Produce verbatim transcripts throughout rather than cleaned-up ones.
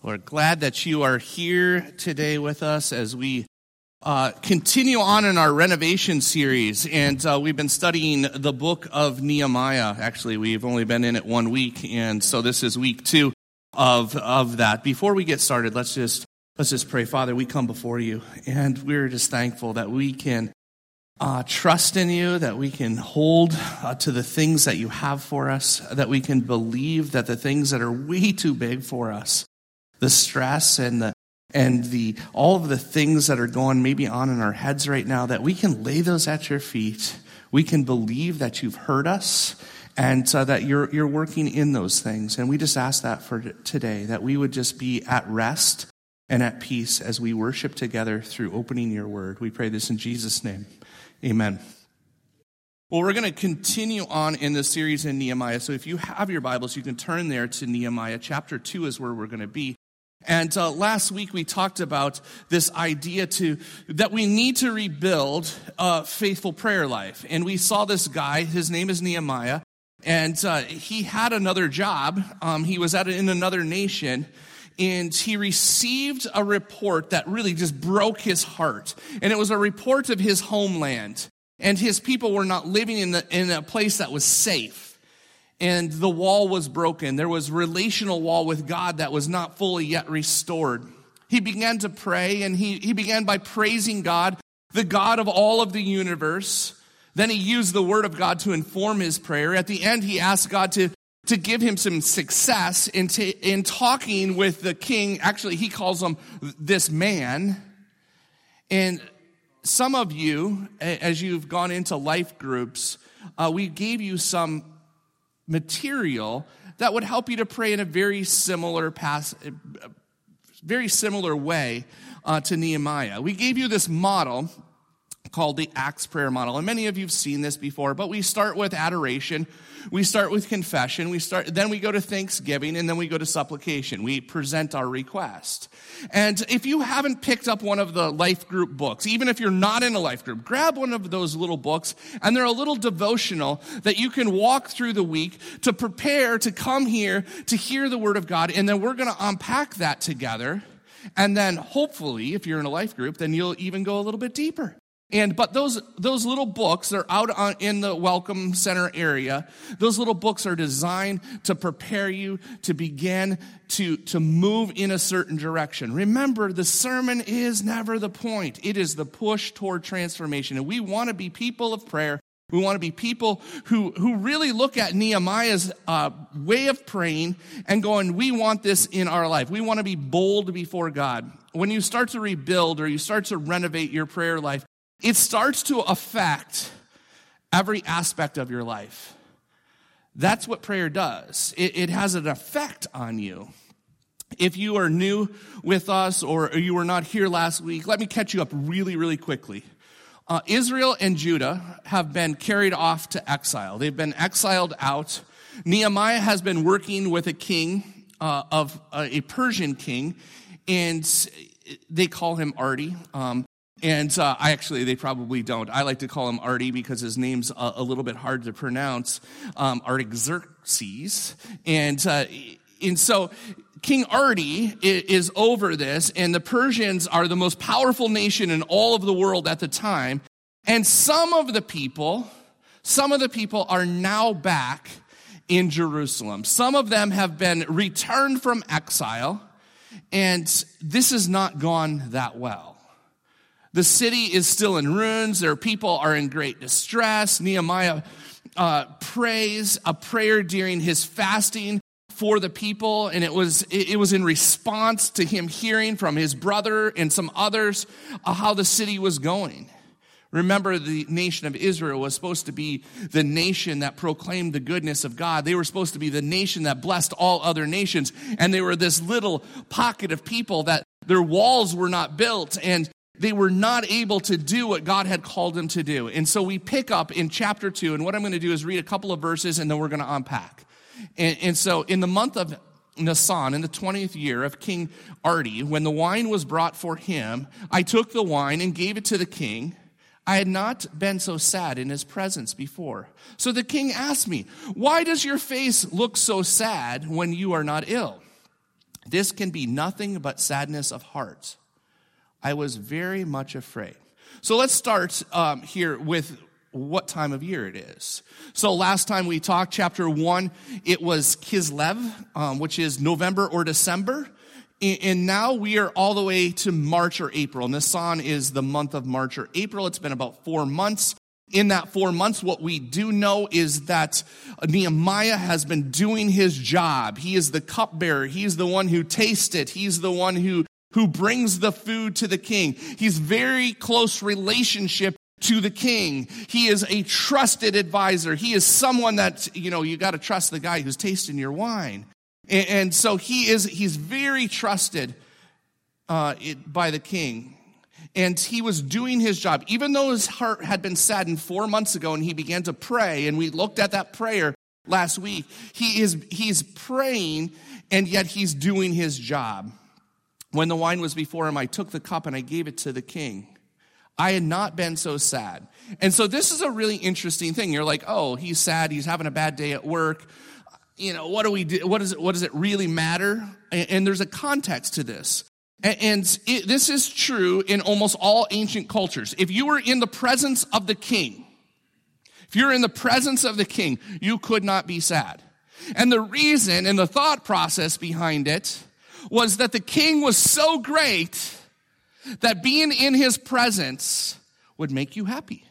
We're glad that you are here today with us as we uh, continue on in our renovation series. And uh, we've been studying the book of Nehemiah. Actually, we've only been in it one week, and so this is week two of of that. Before we get started, let's just let's just pray. Father, we come before you, and we're just thankful that we can uh, trust in you, that we can hold uh, to the things that you have for us, that we can believe that the things that are way too big for us, the stress and the and the all of the things that are going maybe on in our heads right now, that we can lay those at your feet. We can believe that you've heard us and so that you're you're working in those things. And we just ask that for today, that we would just be at rest and at peace as we worship together through opening your word. We pray this in Jesus' name. Amen. Well, we're going to continue on in this series in Nehemiah. So if you have your Bibles, you can turn there to Nehemiah. Chapter two is where we're going to be. And uh, last week we talked about this idea to that we need to rebuild a faithful prayer life. And we saw this guy, his name is Nehemiah, and uh, he had another job. Um, he was at in another nation, and he received a report that really just broke his heart. And it was a report of his homeland. And his people were not living in, the, in a place that was safe. And the wall was broken. There was relational wall with God that was not fully yet restored. He began to pray, and he, he began by praising God, the God of all of the universe. Then he used the word of God to inform his prayer. At the end, he asked God to, to give him some success in, t- in talking with the king. Actually, he calls him this man. And some of you, as you've gone into life groups, uh, we gave you some material that would help you to pray in a very similar pass, very similar way uh, to Nehemiah. We gave you this model called the Acts prayer model, and many of you have seen this before. But we start with adoration, we start with confession, we start, then we go to thanksgiving, and then we go to supplication. We present our request. And if you haven't picked up one of the life group books, even if you're not in a life group, grab one of those little books, and they're a little devotional that you can walk through the week to prepare to come here to hear the word of God, and then we're going to unpack that together. And then hopefully, if you're in a life group, then you'll even go a little bit deeper. And but those those little books, they're out on, in the Welcome Center area. Those little books are designed to prepare you to begin to, to move in a certain direction. Remember, the sermon is never the point. It is the push toward transformation. And we want to be people of prayer. We want to be people who, who really look at Nehemiah's uh, way of praying and going, we want this in our life. We want to be bold before God. When you start to rebuild or you start to renovate your prayer life, it starts to affect every aspect of your life. That's what prayer does. It, it has an effect on you. If you are new with us or you were not here last week, let me catch you up really, really quickly. Uh, Israel and Judah have been carried off to exile. They've been exiled out. Nehemiah has been working with a king, uh, of uh, a Persian king, and they call him Arti. Um, And uh, I actually, they probably don't. I like to call him Arti because his name's a, a little bit hard to pronounce, um, Artaxerxes. And, uh, and so King Arti is over this, and the Persians are the most powerful nation in all of the world at the time. And some of the people, some of the people are now back in Jerusalem. Some of them have been returned from exile, and this has not gone that well. The city is still in ruins. Their people are in great distress. Nehemiah uh, prays a prayer during his fasting for the people, and it was it was in response to him hearing from his brother and some others uh, how the city was going. Remember, the nation of Israel was supposed to be the nation that proclaimed the goodness of God. They were supposed to be the nation that blessed all other nations, and they were this little pocket of people that their walls were not built, and they were not able to do what God had called them to do. And so we pick up in chapter two, and what I'm going to do is read a couple of verses, and then we're going to unpack. And, and so in the month of Nisan, in the twentieth year of King Arti, when the wine was brought for him, I took the wine and gave it to the king. I had not been so sad in his presence before. So the king asked me, why does your face look so sad when you are not ill? This can be nothing but sadness of heart. I was very much afraid. So let's start um, here with what time of year it is. So last time we talked, chapter one, it was Kislev, um, which is November or December. And now we are all the way to March or April. Nisan is the month of March or April. It's been about four months. In that four months, what we do know is that Nehemiah has been doing his job. He is the cupbearer. He's the one who tastes it. He's the one who, who brings the food to the king. He's very close relationship to the king. He is a trusted advisor. He is someone that, you know, you got to trust the guy who's tasting your wine. And, and so he is, he's very trusted uh, it, by the king. And he was doing his job. Even though his heart had been saddened four months ago and he began to pray, and we looked at that prayer last week, he is he's praying, and yet he's doing his job. When the wine was before him, I took the cup and I gave it to the king. I had not been so sad. And so this is a really interesting thing. You're like, oh, he's sad. He's having a bad day at work. You know, what do we do? What is it, what does it really matter? And, and there's a context to this. And it, this is true in almost all ancient cultures. If you were in the presence of the king, if you're in the presence of the king, you could not be sad. And the reason and the thought process behind it was that the king was so great that being in his presence would make you happy.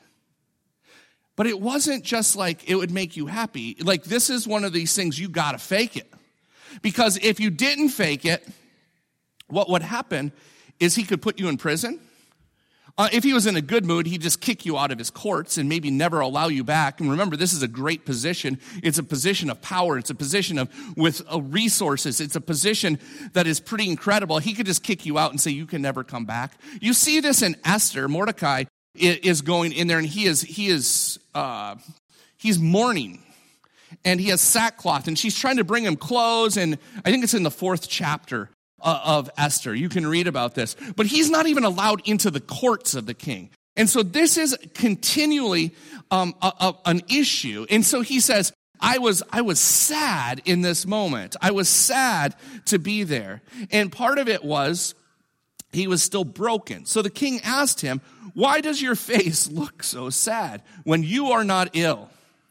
But it wasn't just like it would make you happy. Like, this is one of these things you gotta fake it. Because if you didn't fake it, what would happen is he could put you in prison. Uh, if he was in a good mood, he'd just kick you out of his courts and maybe never allow you back. And remember, this is a great position. It's a position of power. It's a position of with uh, resources. It's a position that is pretty incredible. He could just kick you out and say, you can never come back. You see this in Esther. Mordecai is going in there, and he is he is uh, he's mourning. And he has sackcloth, and she's trying to bring him clothes. And I think it's in the fourth chapter of Esther. You can read about this. But he's not even allowed into the courts of the king. And so this is continually um, a, a, an issue. And so he says, I was I was sad in this moment. I was sad to be there. And part of it was he was still broken. So the king asked him, why does your face look so sad when you are not ill?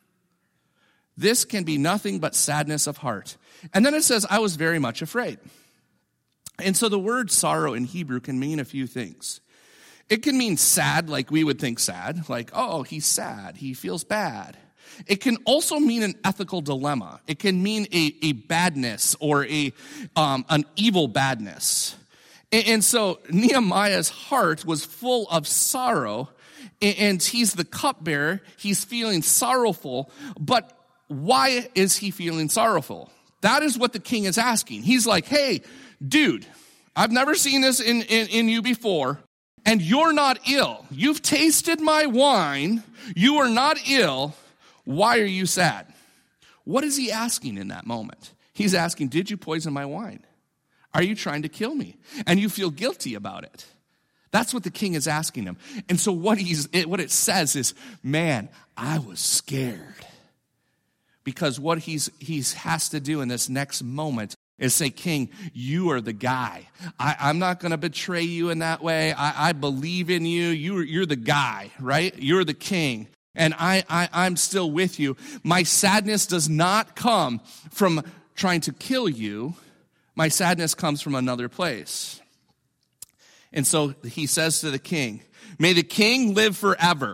This can be nothing but sadness of heart. And then it says, I was very much afraid. And so the word sorrow in Hebrew can mean a few things. It can mean sad, like we would think sad, like, oh, he's sad, he feels bad. It can also mean an ethical dilemma. It can mean a, a badness or a um, an evil badness. And, and so Nehemiah's heart was full of sorrow, and, and he's the cupbearer. He's feeling sorrowful, but why is he feeling sorrowful? That is what the king is asking. He's like, hey, dude, I've never seen this in, in, in you before, and you're not ill. You've tasted my wine. You are not ill. Why are you sad? What is he asking in that moment? He's asking, did you poison my wine? Are you trying to kill me? And you feel guilty about it. That's what the king is asking him. And so what he's it, what it says is, man, I was scared. Because what he's he has to do in this next moment is say, King, you are the guy. I, I'm not going to betray you in that way. I, I believe in you. you. You're the guy, right? You're the king. And I, I, I'm still with you. My sadness does not come from trying to kill you. My sadness comes from another place. And so he says to the king, may the king live forever.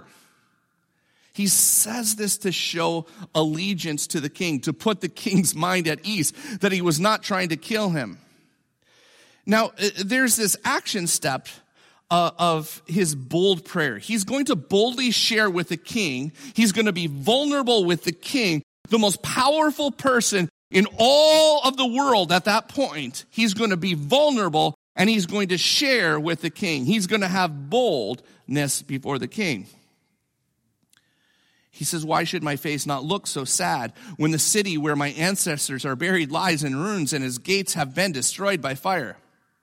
He says this to show allegiance to the king, to put the king's mind at ease, that he was not trying to kill him. Now, there's this action step uh, of his bold prayer. He's going to boldly share with the king. He's going to be vulnerable with the king, the most powerful person in all of the world at that point. He's going to be vulnerable, and he's going to share with the king. He's going to have boldness before the king. He says, why should my face not look so sad when the city where my ancestors are buried lies in ruins and his gates have been destroyed by fire?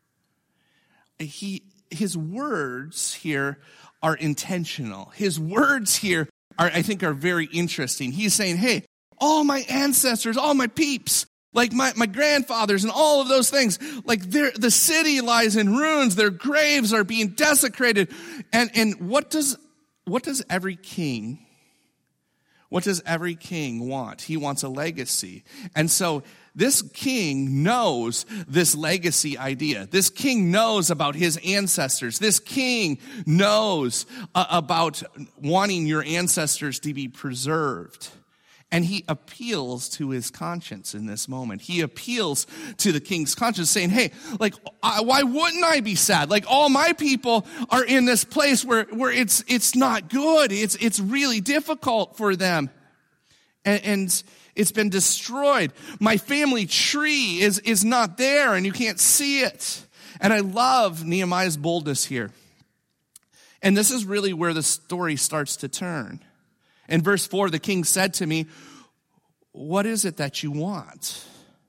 He, his words here are intentional. His words here are, I think, are very interesting. He's saying, hey, all my ancestors, all my peeps, Like my, my grandfathers and all of those things. Like the city lies in ruins. Their graves are being desecrated. And, and what does, what does every king, what does every king want? He wants a legacy. And so this king knows this legacy idea. This king knows about his ancestors. This king knows uh, about wanting your ancestors to be preserved. And he appeals to his conscience in this moment. He appeals to the king's conscience saying, hey, like, I, why wouldn't I be sad? Like, all my people are in this place where, where it's, it's not good. It's, it's really difficult for them. And, and it's been destroyed. My family tree is, is not there and you can't see it. And I love Nehemiah's boldness here. And this is really where the story starts to turn. In verse four, the king said to me, what is it that you want?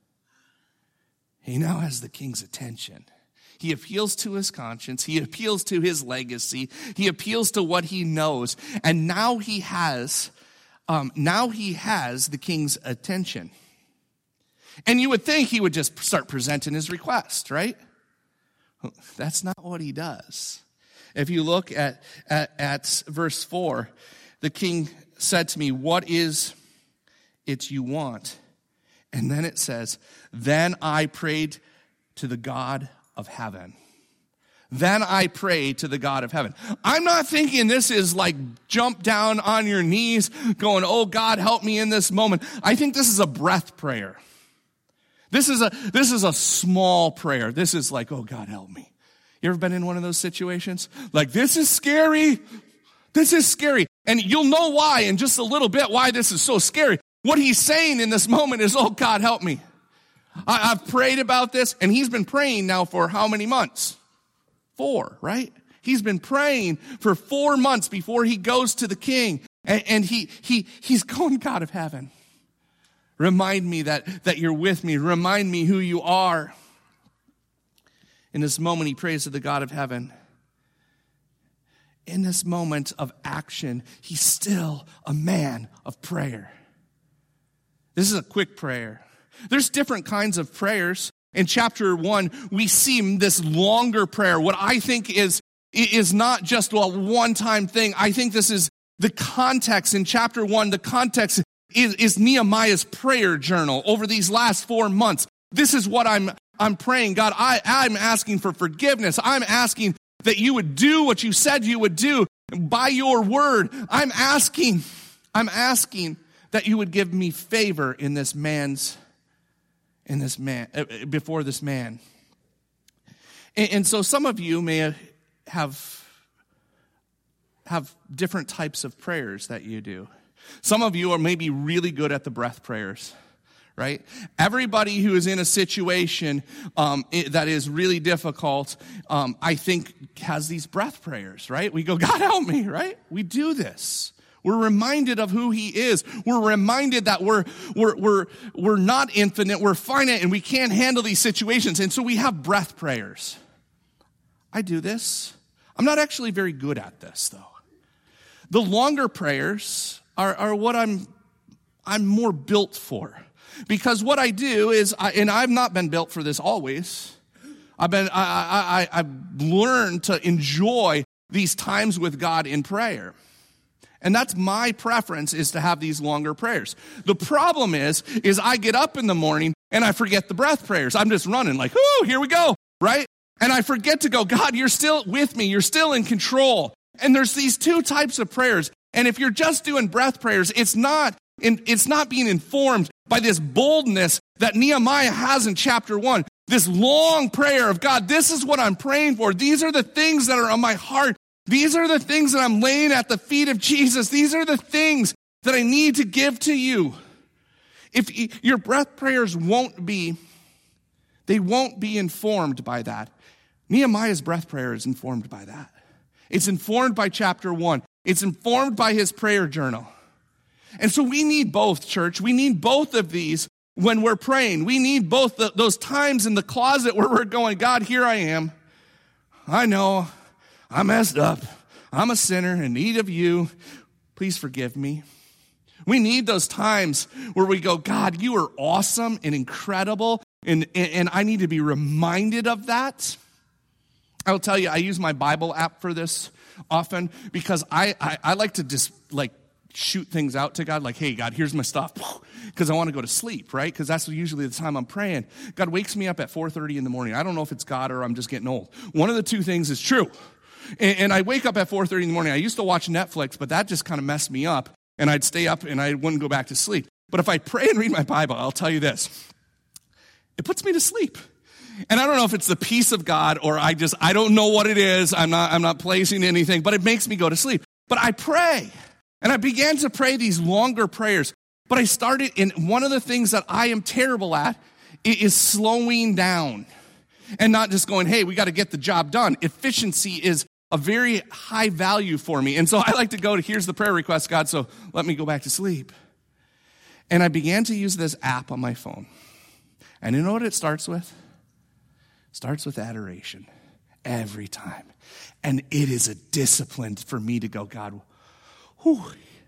He now has the king's attention. He appeals to his conscience. He appeals to his legacy. He appeals to what he knows. And now he has, um, now he has the king's attention. And you would think he would just start presenting his request, right? That's not what he does. If you look at, at, at verse four, the king said to me, what is it you want? And then it says, then I prayed to the God of heaven. Then I prayed to the God of heaven. I'm not thinking this is like jump down on your knees going, oh God, help me in this moment. I think this is a breath prayer. This is a, this is a small prayer. This is like, oh God, help me. You ever been in one of those situations? Like, this is scary. This is scary. And you'll know why in just a little bit, why this is so scary. What he's saying in this moment is, oh, God, help me. I, I've prayed about this, and he's been praying now for how many months? Four, right? He's been praying for four months before he goes to the king. And, and he he he's going, God of heaven, remind me that, that you're with me. Remind me who you are. In this moment, he prays to the God of heaven. In this moment of action, he's still a man of prayer. This is a quick prayer. There's different kinds of prayers. In chapter one, we see this longer prayer. What I think is, is not just a one-time thing. I think this is the context in chapter one. The context is, is Nehemiah's prayer journal over these last four months. This is what I'm, I'm praying. God, I, I'm asking for forgiveness. I'm asking that you would do what you said you would do by your word. I'm asking, I'm asking that you would give me favor in this man's, in this man, uh, before this man. And, and so some of you may have, have different types of prayers that you do. Some of you are maybe really good at the breath prayers. Right? Everybody who is in a situation um, it, that is really difficult, um, I think, has these breath prayers, right? We go, God help me, right? We do this. We're reminded of who he is. We're reminded that we're, we're, we're, we're not infinite, we're finite, and we can't handle these situations. And so we have breath prayers. I do this. I'm not actually very good at this, though. The longer prayers are, are what I'm, I'm more built for. Because what I do is, I, and I've not been built for this always. I've been, I, I, I've learned to enjoy these times with God in prayer. And that's my preference, is to have these longer prayers. The problem is, is I get up in the morning and I forget the breath prayers. I'm just running like, ooh, here we go, right? And I forget to go, God, you're still with me. You're still in control. And there's these two types of prayers. And if you're just doing breath prayers, it's not, it's not being informed by this boldness that Nehemiah has in chapter one. This long prayer of, God, this is what I'm praying for. These are the things that are on my heart. These are the things that I'm laying at the feet of Jesus. These are the things that I need to give to you. If your breath prayers won't be, they won't be informed by that. Nehemiah's breath prayer is informed by that. It's informed by chapter one. It's informed by his prayer journal. And so we need both, church. We need both of these when we're praying. We need both the, those times in the closet where we're going, God, here I am. I know I messed up. I'm a sinner in need of you. Please forgive me. We need those times where we go, God, you are awesome and incredible, and, and, and I need to be reminded of that. I'll tell you, I use my Bible app for this often because I, I, I like to just like shoot things out to God, like, hey, God, here's my stuff, because I want to go to sleep, right? Because that's usually the time I'm praying. God wakes me up at four thirty in the morning. I don't know if it's God or I'm just getting old. One of the two things is true. And, and I wake up at four thirty in the morning. I used to watch Netflix, but that just kind of messed me up. And I'd stay up and I wouldn't go back to sleep. But if I pray and read my Bible, I'll tell you this. It puts me to sleep. And I don't know if it's the peace of God or I just, I don't know what it is. I'm not, I'm not placing anything, but it makes me go to sleep. But I pray. And I began to pray these longer prayers. But I started, in one of the things that I am terrible at is slowing down. And not just going, hey, we got to get the job done. Efficiency is a very high value for me. And so I like to go to, here's the prayer request, God, so let me go back to sleep. And I began to use this app on my phone. And you know what it starts with? It starts with adoration every time. And it is a discipline for me to go, God, whew,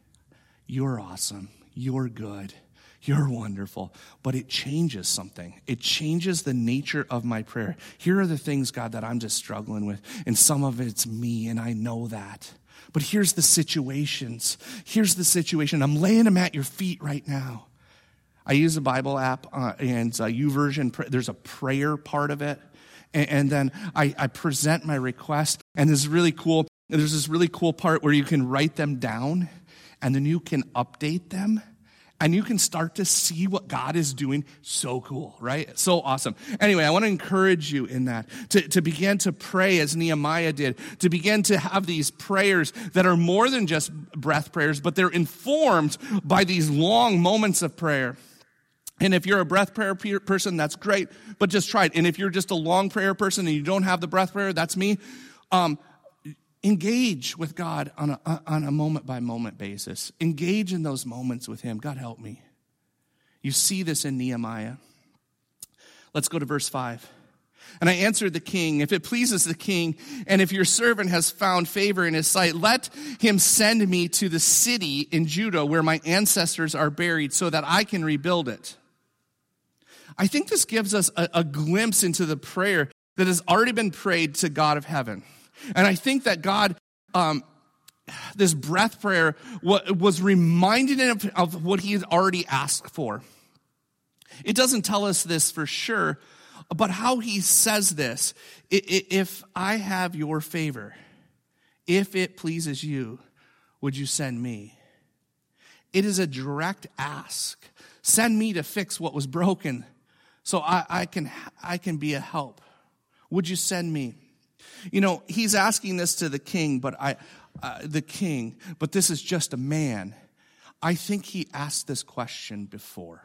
you're awesome. You're good. You're wonderful. But it changes something. It changes the nature of my prayer. Here are the things, God, that I'm just struggling with. And some of it's me, and I know that. But here's the situations. Here's the situation. I'm laying them at your feet right now. I use a Bible app, uh, and uh, YouVersion. There's a prayer part of it. And, and then I, I present my request. And this is really cool. There's this really cool part where you can write them down, and then you can update them. And you can start to see what God is doing. So cool, right? So awesome. Anyway, I want to encourage you in that, to, to begin to pray as Nehemiah did, to begin to have these prayers that are more than just breath prayers, but they're informed by these long moments of prayer. And if you're a breath prayer person, that's great, but just try it. And if you're just a long prayer person and you don't have the breath prayer, that's me. Um, Engage with God on a, on a moment-by-moment basis. Engage in those moments with him. God, help me. You see this in Nehemiah. Let's go to verse five. And I answered the king, if it pleases the king, and if your servant has found favor in his sight, let him send me to the city in Judah where my ancestors are buried so that I can rebuild it. I think this gives us a, a glimpse into the prayer that has already been prayed to God of heaven. And I think that God, um, this breath prayer was reminding him of, of what he had already asked for. It doesn't tell us this for sure, but how he says this, if I have your favor, if it pleases you, would you send me? It is a direct ask. Send me to fix what was broken so I, I can I can be a help. Would you send me? You know, he's asking this to the king, but I, uh, the king, but this is just a man. I think he asked this question before.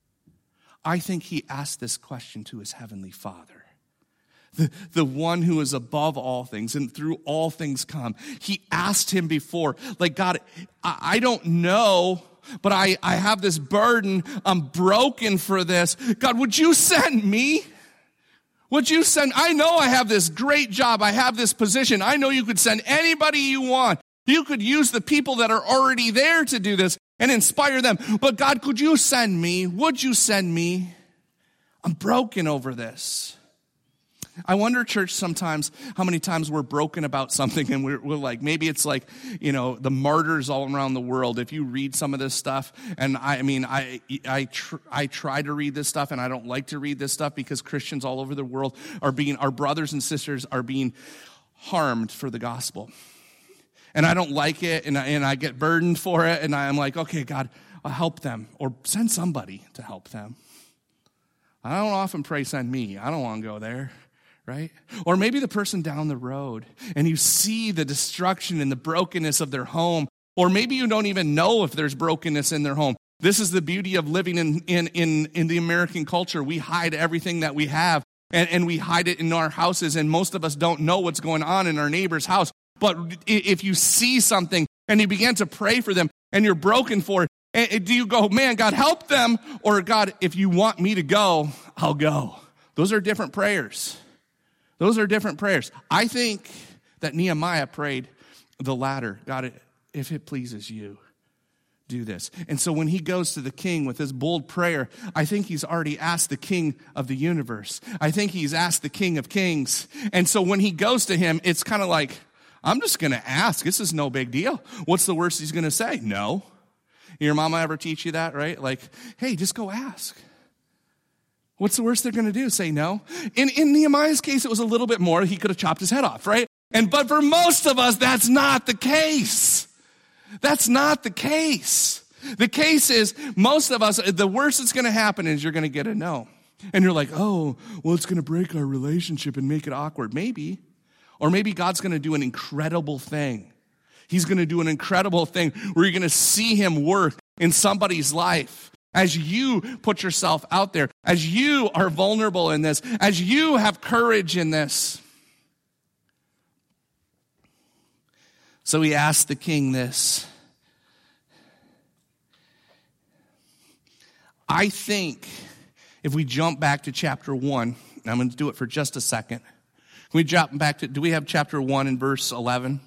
I think he asked this question to his heavenly Father, the, the one who is above all things and through all things come. He asked him before, like, God, I, I don't know, but I, I have this burden. I'm broken for this. God, would you send me? Would you send, I know I have this great job. I have this position. I know you could send anybody you want. You could use the people that are already there to do this and inspire them. But God, could you send me? Would you send me? I'm broken over this. I wonder, church, sometimes how many times we're broken about something and we're, we're like, maybe it's like, you know, the martyrs all around the world. If you read some of this stuff, and I, I mean, I I tr- I try to read this stuff, and I don't like to read this stuff because Christians all over the world are being, our brothers and sisters are being harmed for the gospel. And I don't like it, and I, and I get burdened for it, and I'm like, okay, God, I'll help them, or send somebody to help them. I don't often pray, send me. I don't want to go there. Right? Or maybe the person down the road and you see the destruction and the brokenness of their home. Or maybe you don't even know if there's brokenness in their home. This is the beauty of living in, in, in, in the American culture. We hide everything that we have and, and we hide it in our houses, and most of us don't know what's going on in our neighbor's house. But if you see something and you begin to pray for them and you're broken for it, and do you go, man, God, help them? Or God, if you want me to go, I'll go. Those are different prayers. Those are different prayers. I think that Nehemiah prayed the latter. God, if it pleases you, do this. And so when he goes to the king with his bold prayer, I think he's already asked the king of the universe. I think he's asked the king of kings. And so when he goes to him, it's kind of like, I'm just going to ask. This is no big deal. What's the worst he's going to say? No. Your mama ever teach you that, right? Like, hey, just go ask. What's the worst they're going to do? Say no? In, in Nehemiah's case, it was a little bit more. He could have chopped his head off, right? And but for most of us, that's not the case. That's not the case. The case is, most of us, the worst that's going to happen is you're going to get a no. And you're like, oh, well, it's going to break our relationship and make it awkward. Maybe. Or maybe God's going to do an incredible thing. He's going to do an incredible thing where you're going to see him work in somebody's life. As you put yourself out there, as you are vulnerable in this, as you have courage in this. So he asked the king this. I think if we jump back to chapter one, and I'm going to do it for just a second. Can we jump back to, do we have chapter one and verse eleven?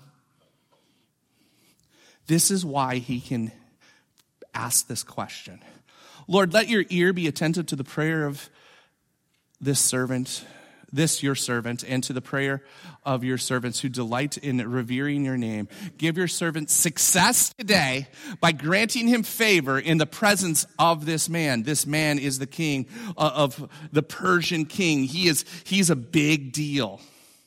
This is why he can ask this question. Lord, let your ear be attentive to the prayer of this servant, this your servant, and to the prayer of your servants who delight in revering your name. Give your servant success today by granting him favor in the presence of this man. This man is the king of the Persian king. He is, he's a big deal.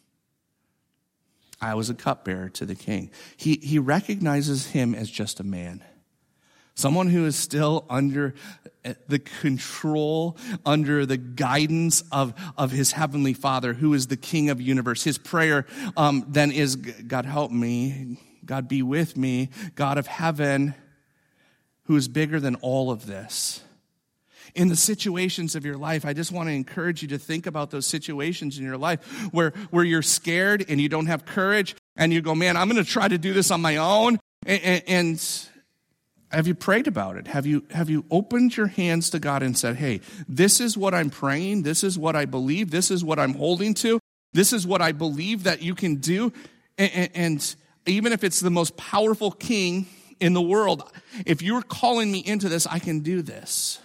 I was a cupbearer to the king. He, he recognizes him as just a man. Someone who is still under the control, under the guidance of, of his heavenly Father, who is the King of the universe. His prayer um, then is, God help me, God be with me, God of heaven, who is bigger than all of this. In the situations of your life, I just want to encourage you to think about those situations in your life where, where you're scared and you don't have courage, and you go, man, I'm going to try to do this on my own, and, and, and have you prayed about it? Have you have you opened your hands to God and said, hey, this is what I'm praying. This is what I believe. This is what I'm holding to. This is what I believe that you can do. And, and even if it's the most powerful king in the world, if you're calling me into this, I can do this.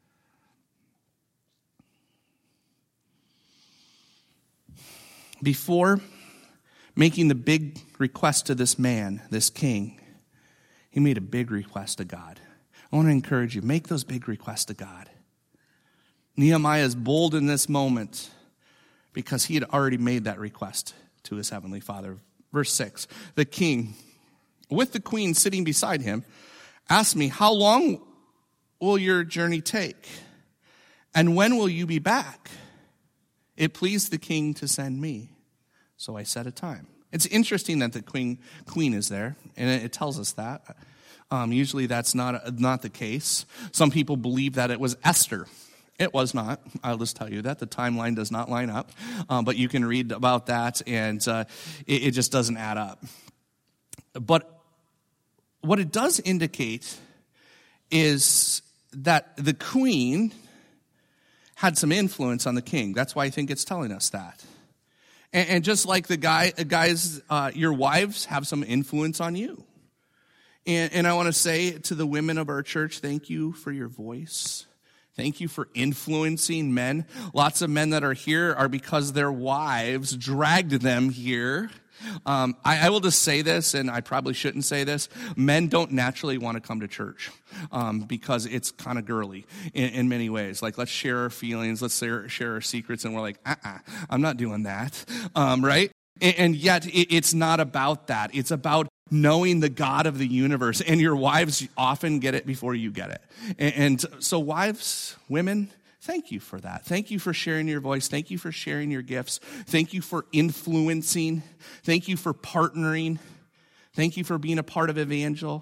Before making the big request to this man, this king, he made a big request to God. I want to encourage you, make those big requests to God. Nehemiah is bold in this moment because he had already made that request to his heavenly Father. Verse six, the king, with the queen sitting beside him, asked me, how long will your journey take? And when will you be back? It pleased the king to send me, so I set a time. It's interesting that the queen queen is there, and it tells us that. Um, usually that's not, not the case. Some people believe that it was Esther. It was not. I'll just tell you that. The timeline does not line up. Um, but you can read about that, and uh, it, it just doesn't add up. But what it does indicate is that the queen had some influence on the king. That's why I think it's telling us that. And, and just like the guy, guys, uh, your wives have some influence on you. And, and I want to say to the women of our church, thank you for your voice. Thank you for influencing men. Lots of men that are here are because their wives dragged them here. Um, I, I will just say this, and I probably shouldn't say this. Men don't naturally want to come to church um, because it's kind of girly in, in many ways. Like, let's share our feelings, let's share, share our secrets, and we're like, uh-uh, I'm not doing that, um, right? And, and yet, it, it's not about that. It's about knowing the God of the universe, and your wives often get it before you get it. And, and so wives, women, thank you for that. Thank you for sharing your voice. Thank you for sharing your gifts. Thank you for influencing. Thank you for partnering. Thank you for being a part of Evangel.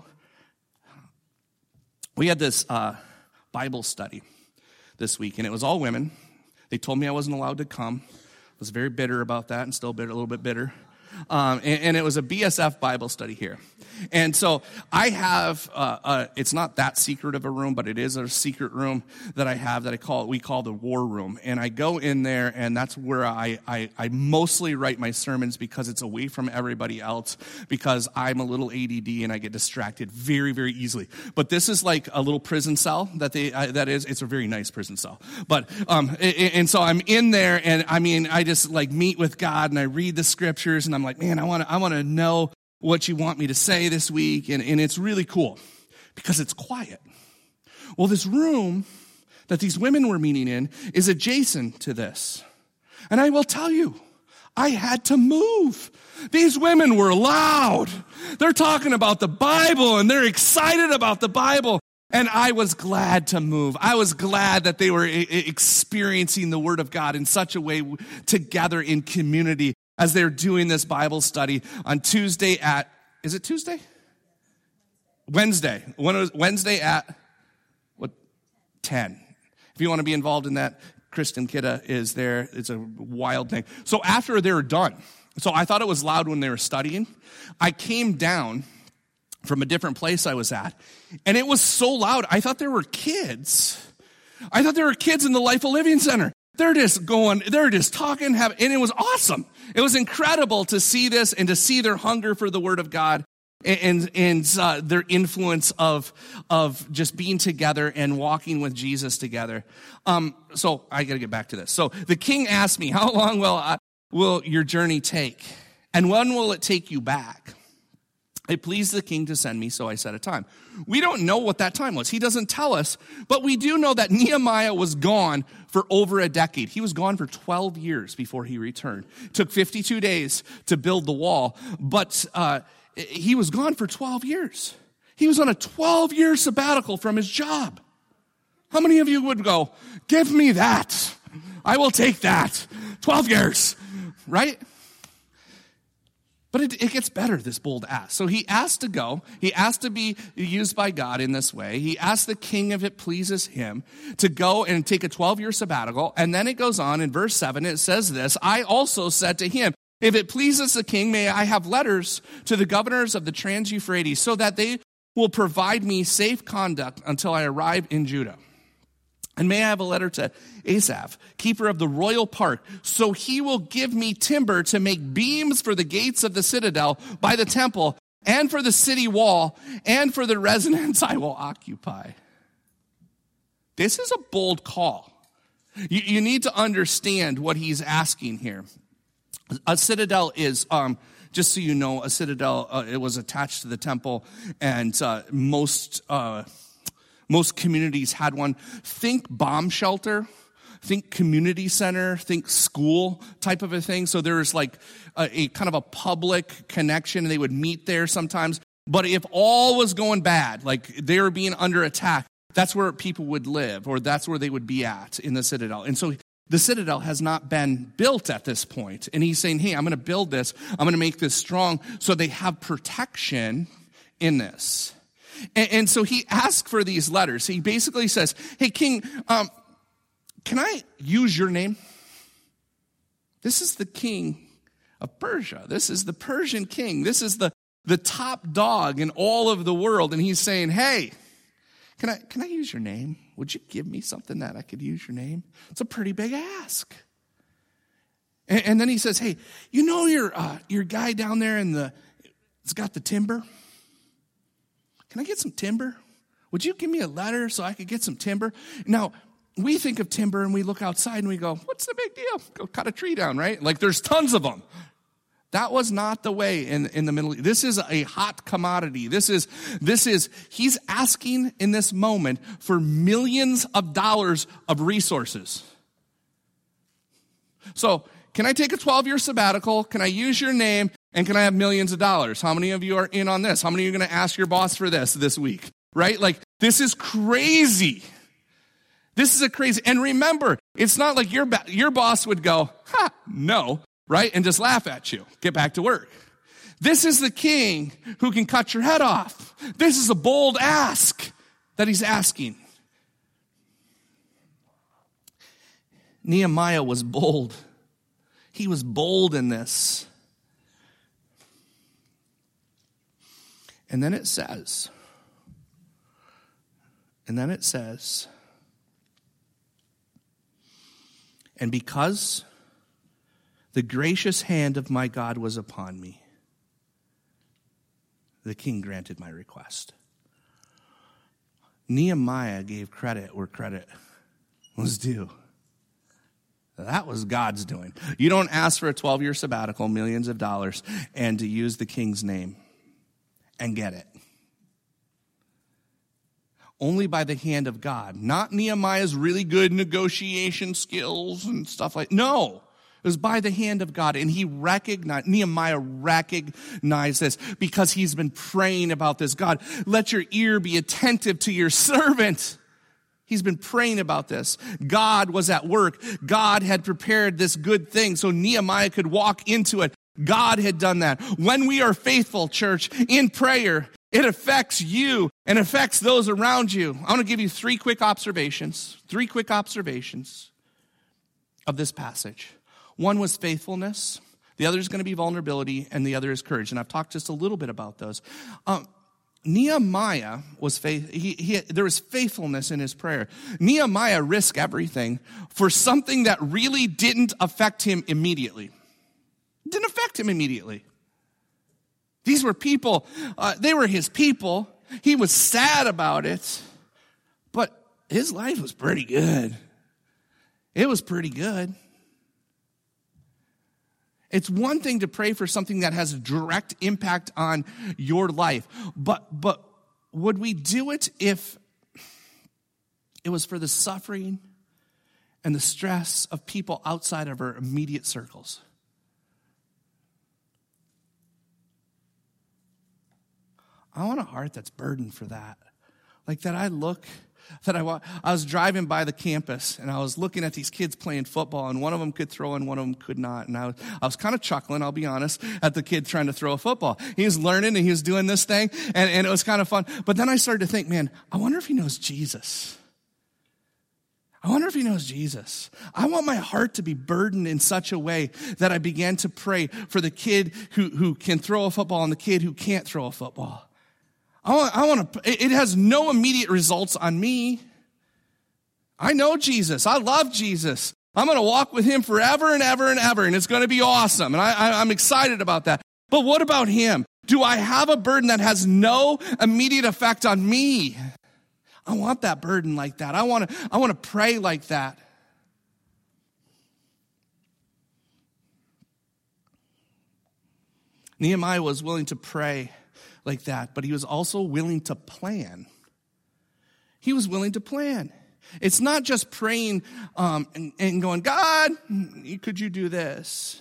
We had this uh, Bible study this week, and it was all women. They told me I wasn't allowed to come. I was very bitter about that and still bitter, a little bit bitter. Um, and, and it was a B S F Bible study here. And so I have, uh, uh, it's not that secret of a room, but it is a secret room that I have that I call, we call the war room. And I go in there, and that's where I, I, I mostly write my sermons, because it's away from everybody else, because I'm a little A D D and I get distracted very, very easily. But this is like a little prison cell that they, uh, that is, it's a very nice prison cell. But, um, and, and so I'm in there, and I mean, I just like meet with God, and I read the scriptures, and I'm like, man, I want to, I want to know what you want me to say this week, and, and it's really cool because it's quiet. Well, this room that these women were meeting in is adjacent to this. And I will tell you, I had to move. These women were loud. They're talking about the Bible, and they're excited about the Bible. And I was glad to move. I was glad that they were experiencing the Word of God in such a way together in community, as they're doing this Bible study on Tuesday at, is it Tuesday? Wednesday. When it was Wednesday at, what, ten. If you want to be involved in that, Kristen Kidda is there. It's a wild thing. So after they were done, so I thought it was loud when they were studying. I came down from a different place I was at, and it was so loud, I thought there were kids. I thought there were kids in the Life of Living Center. They're just going, they're just talking, have, and it was awesome. It was incredible to see this and to see their hunger for the Word of God, and and, and uh, their influence of of just being together and walking with Jesus together. Um, so I got to get back to this. So the king asked me, how long will I, will your journey take? And when will it take you back? It pleased the king to send me, so I set a time. We don't know what that time was. He doesn't tell us, but we do know that Nehemiah was gone for over a decade. He was gone for twelve years before he returned. It took fifty-two days to build the wall, but uh, he was gone for twelve years. He was on a twelve-year sabbatical from his job. How many of you would go, give me that? I will take that. twelve years, right? But it, it gets better, this bold ask. So he asked to go. He asked to be used by God in this way. He asked the king, if it pleases him, to go and take a twelve-year sabbatical. And then it goes on in verse seven. It says this, I also said to him, if it pleases the king, may I have letters to the governors of the Trans-Euphrates, so that they will provide me safe conduct until I arrive in Judah. And may I have a letter to Asaph, keeper of the royal park, so he will give me timber to make beams for the gates of the citadel by the temple, and for the city wall, and for the residence I will occupy. This is a bold call. You, you need to understand what he's asking here. A citadel is, um, just so you know, a citadel, uh, it was attached to the temple, and uh, most... Uh, Most communities had one. Think bomb shelter, think community center, think school type of a thing. So there's like a, a kind of a public connection, and they would meet there sometimes. But if all was going bad, like they were being under attack, that's where people would live, or that's where they would be at in the citadel. And so the citadel has not been built at this point. And he's saying, hey, I'm going to build this. I'm going to make this strong so they have protection in this. And, and so he asked for these letters. He basically says, hey, king, um, can I use your name? This is the king of Persia. This is the Persian king. This is the, the top dog in all of the world. And he's saying, hey, can I, can I use your name? Would you give me something that I could use your name? It's a pretty big ask. And, and then he says, hey, you know your, uh, your guy down there in the, it's got the timber? Can I get some timber? Would you give me a letter so I could get some timber? Now, we think of timber and we look outside and we go, what's the big deal? Go cut a tree down, right? Like there's tons of them. That was not the way in, in the Middle East. This is a hot commodity. This is, this is, he's asking in this moment for millions of dollars of resources. So, can I take a twelve-year sabbatical? Can I use your name? And can I have millions of dollars? How many of you are in on this? How many of you are going to ask your boss for this this week? Right? Like, this is crazy. This is a crazy, and remember, it's not like your your boss would go, ha, no, right? And just laugh at you. Get back to work. This is the king who can cut your head off. This is a bold ask that he's asking. Nehemiah was bold. He was bold in this. And then it says, and then it says, and because the gracious hand of my God was upon me, the king granted my request. Nehemiah gave credit where credit was due. That was God's doing. You don't ask for a twelve-year sabbatical, millions of dollars, and to use the king's name and get it. Only by the hand of God. Not Nehemiah's really good negotiation skills and stuff like that. No. It was by the hand of God. And he recognized, Nehemiah recognized this because he's been praying about this. God, let your ear be attentive to your servant. He's been praying about this. God was at work. God had prepared this good thing so Nehemiah could walk into it. God had done that. When we are faithful, church, in prayer, it affects you and affects those around you. I want to give you three quick observations, three quick observations of this passage. One was faithfulness. The other is going to be vulnerability, and the other is courage. And I've talked just a little bit about those. Um, Nehemiah was faith. He, he, there was faithfulness in his prayer. Nehemiah risked everything for something that really didn't affect him immediately. It didn't affect him immediately. These were people. Uh, they were his people. He was sad about it, but his life was pretty good. It was pretty good. It's one thing to pray for something that has a direct impact on your life, but but would we do it if it was for the suffering and the stress of people outside of our immediate circles? I want a heart that's burdened for that. Like that I look, that I want. I was driving by the campus and I was looking at these kids playing football, and one of them could throw and one of them could not. And I was, I was kind of chuckling, I'll be honest, at the kid trying to throw a football. He was learning and he was doing this thing, and, and it was kind of fun. But then I started to think, man, I wonder if he knows Jesus. I wonder if he knows Jesus. I want my heart to be burdened in such a way that I began to pray for the kid who, who can throw a football and the kid who can't throw a football. I want, I want to, it has no immediate results on me. I know Jesus. I love Jesus. I'm going to walk with him forever and ever and ever, and it's going to be awesome. And I, I, I'm excited about that. But what about him? Do I have a burden that has no immediate effect on me? I want that burden like that. I want to, I want to pray like that. Nehemiah was willing to pray like that, but he was also willing to plan. He was willing to plan. It's not just praying um, and, and going, God, could you do this?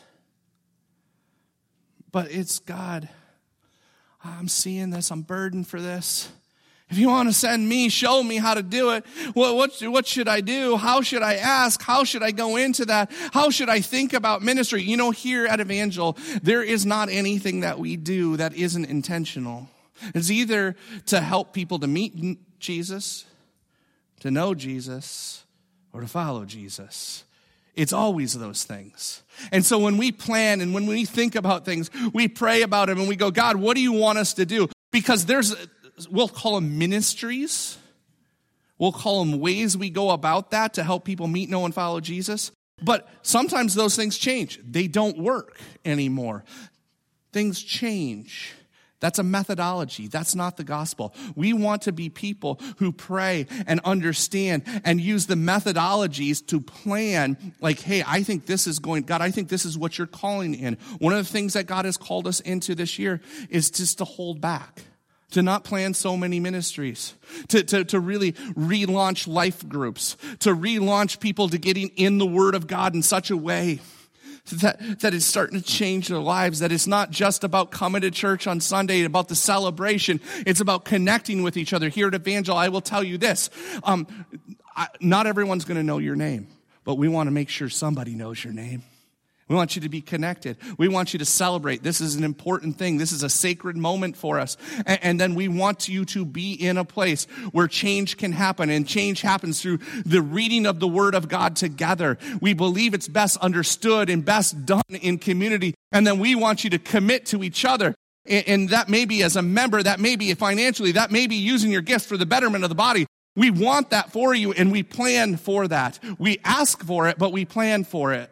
But it's, God, I'm seeing this. I'm burdened for this. If you want to send me, show me how to do it. What, what, what should I do? How should I ask? How should I go into that? How should I think about ministry? You know, here at Evangel, there is not anything that we do that isn't intentional. It's either to help people to meet Jesus, to know Jesus, or to follow Jesus. It's always those things. And so when we plan and when we think about things, we pray about them and we go, God, what do you want us to do? Because there's... We'll call them ministries. We'll call them ways we go about that to help people meet, know, and follow Jesus. But sometimes those things change. They don't work anymore. Things change. That's a methodology. That's not the gospel. We want to be people who pray and understand and use the methodologies to plan, like, hey, I think this is going, God, I think this is what you're calling in. One of the things that God has called us into this year is just to hold back. To not plan so many ministries, to, to, to really relaunch life groups, to relaunch people to getting in the Word of God in such a way that, that it's starting to change their lives, that it's not just about coming to church on Sunday, about the celebration. It's about connecting with each other. Here at Evangel, I will tell you this. Um, I, not everyone's going to know your name, but we want to make sure somebody knows your name. We want you to be connected. We want you to celebrate. This is an important thing. This is a sacred moment for us. And, and then we want you to be in a place where change can happen. And change happens through the reading of the Word of God together. We believe it's best understood and best done in community. And then we want you to commit to each other. And that may be as a member, that may be financially, that may be using your gifts for the betterment of the body. We want that for you, and we plan for that. We ask for it, but we plan for it.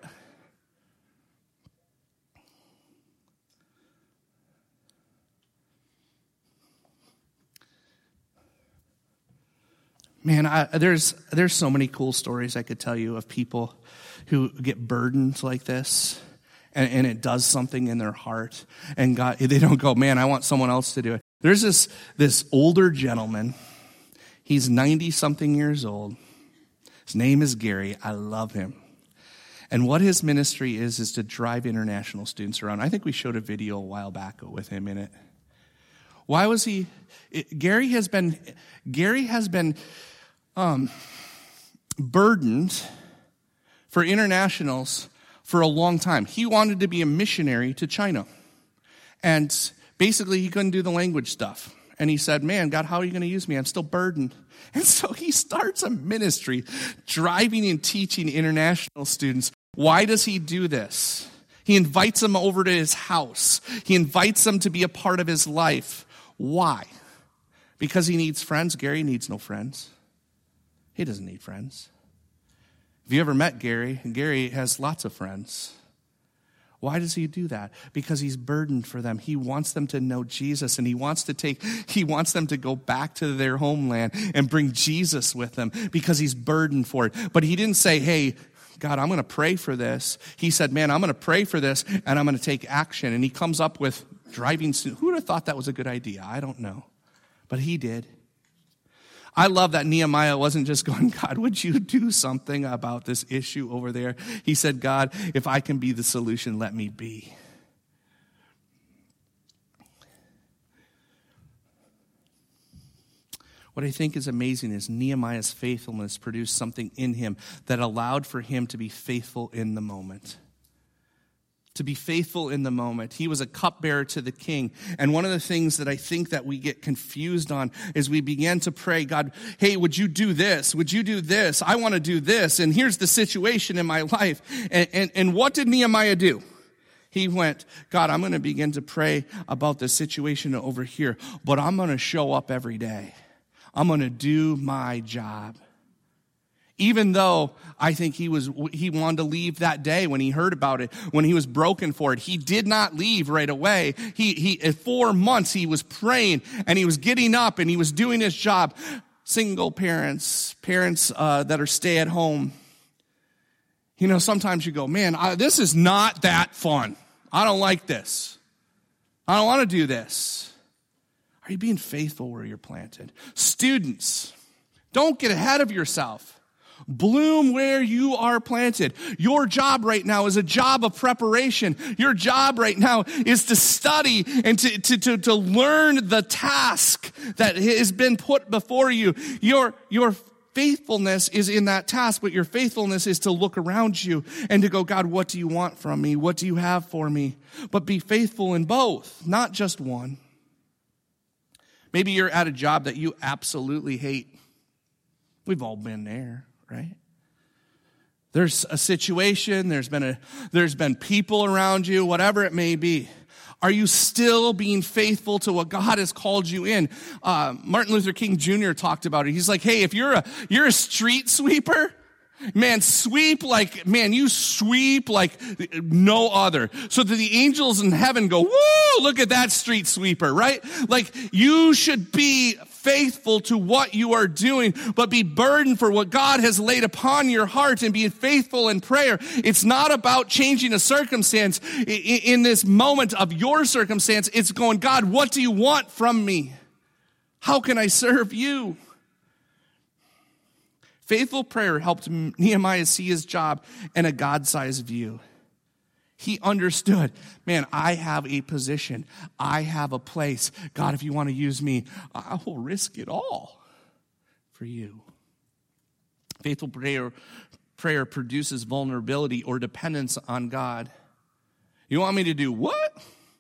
Man, I, there's there's so many cool stories I could tell you of people who get burdened like this. And, and it does something in their heart. And God, they don't go, man, I want someone else to do it. There's this, this older gentleman. He's ninety-something years old. His name is Gary. I love him. And what his ministry is, is to drive international students around. I think we showed a video a while back with him in it. Why was he? It, Gary has been, Gary has been um, burdened for internationals for a long time. He wanted to be a missionary to China. And basically, he couldn't do the language stuff. And he said, man, God, how are you going to use me? I'm still burdened. And so he starts a ministry driving and teaching international students. Why does he do this? He invites them over to his house. He invites them to be a part of his life. Why? Because he needs friends. Gary needs no friends. He doesn't need friends. Have you ever met Gary? Gary has lots of friends. Why does he do that? Because he's burdened for them. He wants them to know Jesus, and he wants to take, he wants them to go back to their homeland and bring Jesus with them because he's burdened for it. But he didn't say, hey, God, I'm going to pray for this. He said, man, I'm going to pray for this, and I'm going to take action. And he comes up with driving students. Who would have thought that was a good idea? I don't know. But he did. I love that Nehemiah wasn't just going, God, would you do something about this issue over there? He said, God, if I can be the solution, let me be. What I think is amazing is Nehemiah's faithfulness produced something in him that allowed for him to be faithful in the moment. To be faithful in the moment. He was a cupbearer to the king. And one of the things that I think that we get confused on is we began to pray, God, hey, would you do this? Would you do this? I want to do this. And here's the situation in my life. And, and, and what did Nehemiah do? He went, God, I'm going to begin to pray about the situation over here, but I'm going to show up every day. I'm going to do my job. Even though I think he was, he wanted to leave that day when he heard about it, when he was broken for it. He did not leave right away. He, he, four months he was praying and he was getting up and he was doing his job. Single parents, parents uh, that are stay at home. You know, sometimes you go, man, I, this is not that fun. I don't like this. I don't want to do this. Are you being faithful where you're planted? Students, don't get ahead of yourself. Bloom where you are planted. Your job right now is a job of preparation. Your job right now is to study and to, to, to, to learn the task that has been put before you. Your, your faithfulness is in that task, but your faithfulness is to look around you and to go, God, what do you want from me? What do you have for me? But be faithful in both, not just one. Maybe you're at a job that you absolutely hate. We've all been there. Right? There's a situation, there's been a, there's been people around you, whatever it may be. Are you still being faithful to what God has called you in? Uh, Martin Luther King Junior talked about it. He's like, hey, if you're a, you're a street sweeper, man, sweep like, man, you sweep like no other. So that the angels in heaven go, woo, look at that street sweeper, right? Like, you should be faithful to what you are doing, but be burdened for what God has laid upon your heart and be faithful in prayer. It's not about changing a circumstance in this moment of your circumstance. It's going, God, what do you want from me? How can I serve you? Faithful prayer helped Nehemiah see his job in a God-sized view. He understood, man, I have a position. I have a place. God, if you want to use me, I will risk it all for you. Faithful prayer, prayer produces vulnerability or dependence on God. You want me to do what?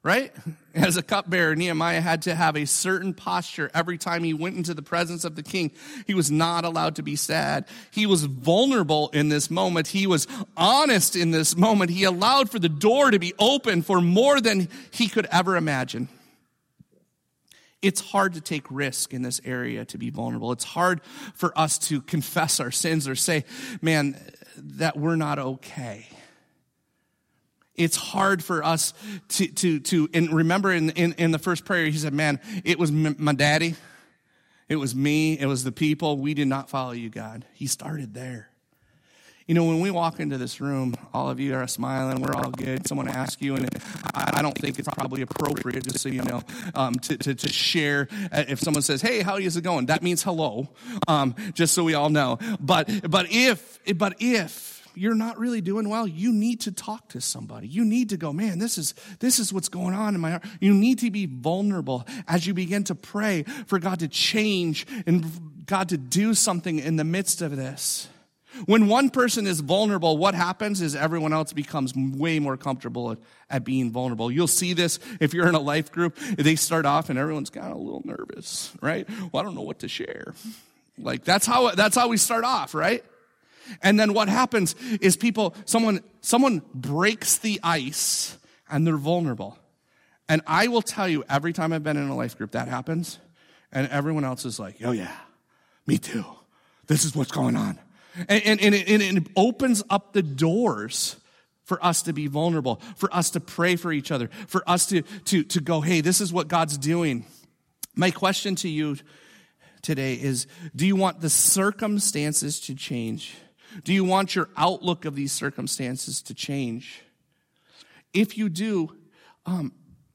right? As a cupbearer, Nehemiah had to have a certain posture every time he went into the presence of the king. He was not allowed to be sad. He was vulnerable in this moment. He was honest in this moment. He allowed for the door to be open for more than he could ever imagine. It's hard to take risk in this area, to be vulnerable. It's hard for us to confess our sins or say, man, that we're not okay. It's hard for us to, to, to and remember in, in, in the first prayer, he said, man, it was m- my daddy. It was me. It was the people. We did not follow you, God. He started there. You know, when we walk into this room, all of you are smiling. We're all good. Someone asks you, and I, I don't think it's probably appropriate, just so you know, um, to, to, to share. If someone says, hey, how is it going? That means hello, um, just so we all know. But, but if, but if, you're not really doing well, you need to talk to somebody. You need to go, man, this is this is what's going on in my heart. You need to be vulnerable as you begin to pray for God to change and God to do something in the midst of this. When one person is vulnerable, what happens is everyone else becomes way more comfortable at, at being vulnerable. You'll see this if you're in a life group. They start off and everyone's kind of a little nervous, right? Well, I don't know what to share. Like that's how that's how we start off, right? And then what happens is people, someone, someone breaks the ice and they're vulnerable. And I will tell you, every time I've been in a life group, that happens. And everyone else is like, oh yeah, me too. This is what's going on. And, and, and, it, and it opens up the doors for us to be vulnerable, for us to pray for each other, for us to, to, to go, hey, this is what God's doing. My question to you today is, do you want the circumstances to change? Do you want your outlook of these circumstances to change? If you do, um,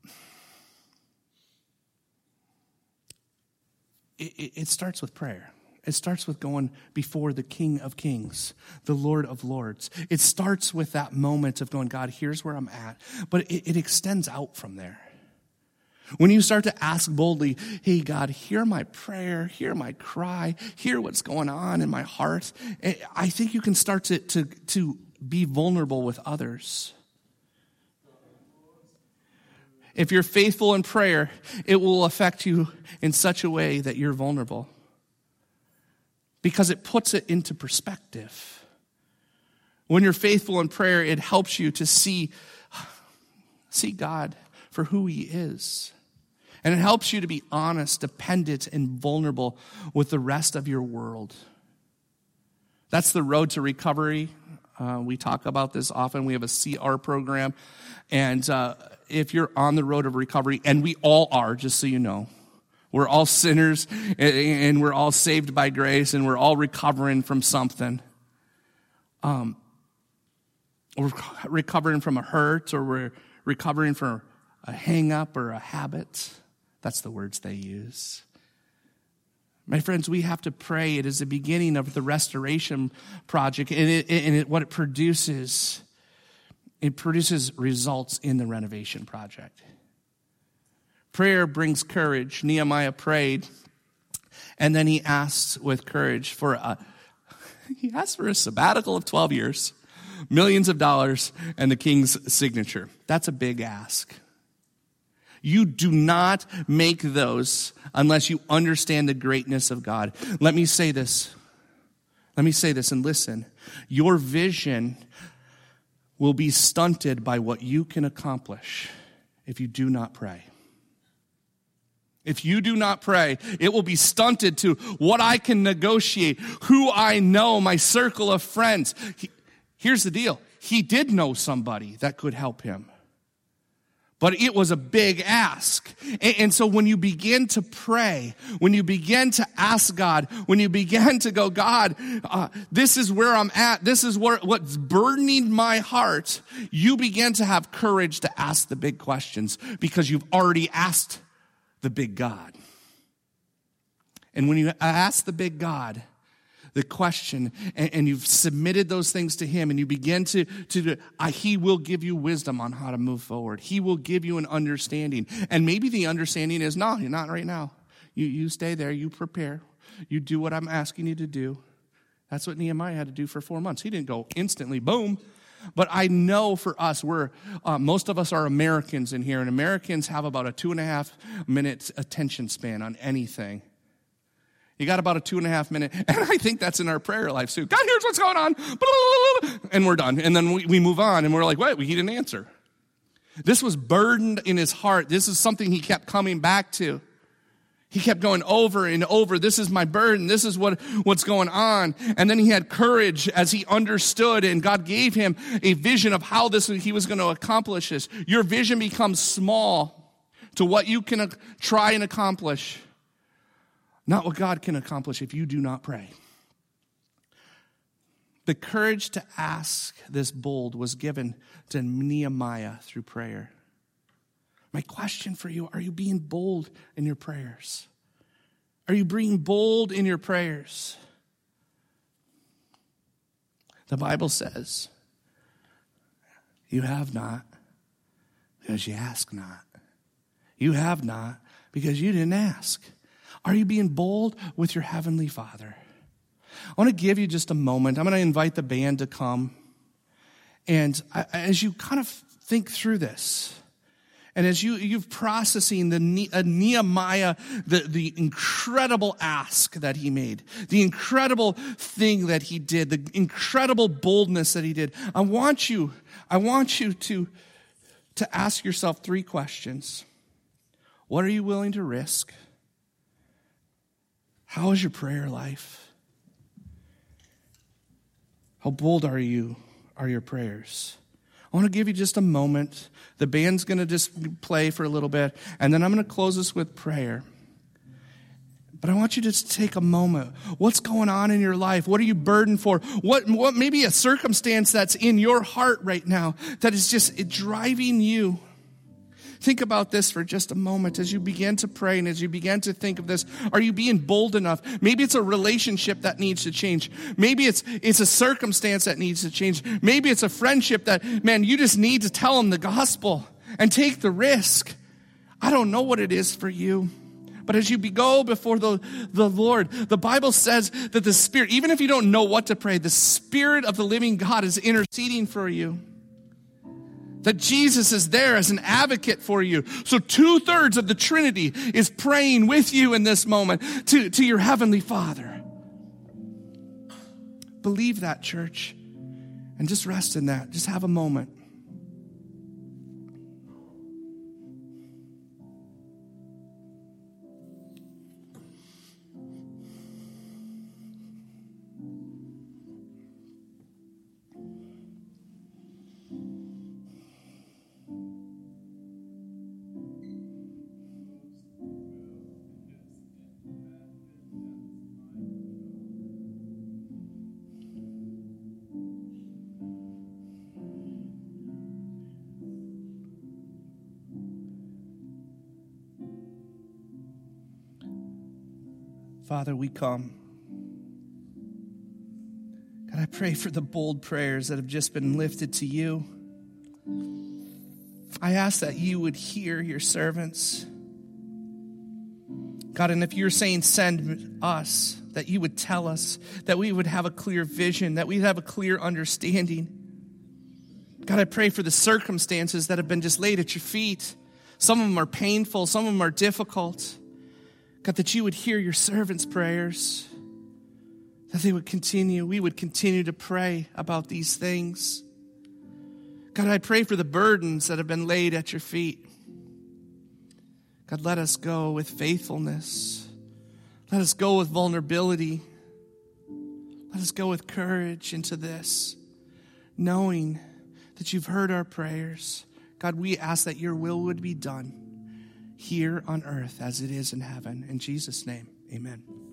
it, it starts with prayer. It starts with going before the King of Kings, the Lord of Lords. It starts with that moment of going, God, here's where I'm at. But it, it extends out from there. When you start to ask boldly, hey, God, hear my prayer, hear my cry, hear what's going on in my heart, I think you can start to, to, to be vulnerable with others. If you're faithful in prayer, it will affect you in such a way that you're vulnerable. Because it puts it into perspective. When you're faithful in prayer, it helps you to see, see God for who he is. And it helps you to be honest, dependent, and vulnerable with the rest of your world. That's the road to recovery. Uh, we talk about this often. We have a C R program. And uh, if you're on the road of recovery, and we all are, just so you know, we're all sinners, and we're all saved by grace, and we're all recovering from something. Um, we're recovering from a hurt, or we're recovering from a hang-up or a habit. That's the words they use. My friends, we have to pray. It is the beginning of the restoration project, and, it, and it, what it produces, it produces results in the renovation project. Prayer brings courage. Nehemiah prayed, and then he asked with courage for a, he asked for a sabbatical of twelve years, millions of dollars, and the king's signature. That's a big ask. You do not make those unless you understand the greatness of God. Let me say this. Let me say this and listen. Your vision will be stunted by what you can accomplish if you do not pray. If you do not pray, it will be stunted to what I can negotiate, who I know, my circle of friends. He, here's the deal. He did know somebody that could help him. But it was a big ask. And, and so when you begin to pray, when you begin to ask God, when you begin to go, God, uh, this is where I'm at, this is where, what's burdening my heart, you begin to have courage to ask the big questions because you've already asked the big God. And when you ask the big God the question, and, and you've submitted those things to him, and you begin to, to uh, he will give you wisdom on how to move forward. He will give you an understanding. And maybe the understanding is, no, you're not right now. You, you stay there, you prepare, you do what I'm asking you to do. That's what Nehemiah had to do for four months. He didn't go instantly, boom. But I know for us, we're uh, most of us are Americans in here, and Americans have about a two and a half minute attention span on anything. You got about a two and a half minute, and I think that's in our prayer life too. God, here's what's going on, and we're done. And then we, we move on, and we're like, wait, he didn't answer. This was burdened in his heart. This is something he kept coming back to. He kept going over and over. This is my burden. This is what, what's going on. And then he had courage as he understood, and God gave him a vision of how this he was going to accomplish this. Your vision becomes small to what you can try and accomplish, not what God can accomplish if you do not pray. The courage to ask this bold was given to Nehemiah through prayer. My question for you, are you being bold in your prayers? Are you being bold in your prayers? The Bible says, you have not because you ask not. You have not because you didn't ask. Are you being bold with your Heavenly Father? I want to give you just a moment. I'm going to invite the band to come. And as you kind of think through this, and as you, you've processing the uh, Nehemiah, the, the incredible ask that he made, the incredible thing that he did, the incredible boldness that he did, I want you, I want you to, to ask yourself three questions. What are you willing to risk? How is your prayer life? How bold are you, are your prayers? I want to give you just a moment. The band's going to just play for a little bit, and then I'm going to close this with prayer. But I want you to just take a moment. What's going on in your life? What are you burdened for? What, what maybe a circumstance that's in your heart right now that is just driving you? Think about this for just a moment as you begin to pray and as you begin to think of this. Are you being bold enough? Maybe it's a relationship that needs to change. Maybe it's it's a circumstance that needs to change. Maybe it's a friendship that, man, you just need to tell them the gospel and take the risk. I don't know what it is for you. But as you go before the, the Lord, the Bible says that the Spirit, even if you don't know what to pray, the Spirit of the living God is interceding for you. That Jesus is there as an advocate for you. So two-thirds of the Trinity is praying with you in this moment to, to your Heavenly Father. Believe that, church. And just rest in that. Just have a moment. Father, we come. God, I pray for the bold prayers that have just been lifted to you. I ask that you would hear your servants. God, and if you're saying send us, that you would tell us, that we would have a clear vision, that we'd have a clear understanding. God, I pray for the circumstances that have been just laid at your feet. Some of them are painful, some of them are difficult. God, that you would hear your servants' prayers, that they would continue, we would continue to pray about these things. God, I pray for the burdens that have been laid at your feet. God, let us go with faithfulness. Let us go with vulnerability. Let us go with courage into this, knowing that you've heard our prayers. God, we ask that your will would be done here on earth as it is in heaven. In Jesus' name, amen.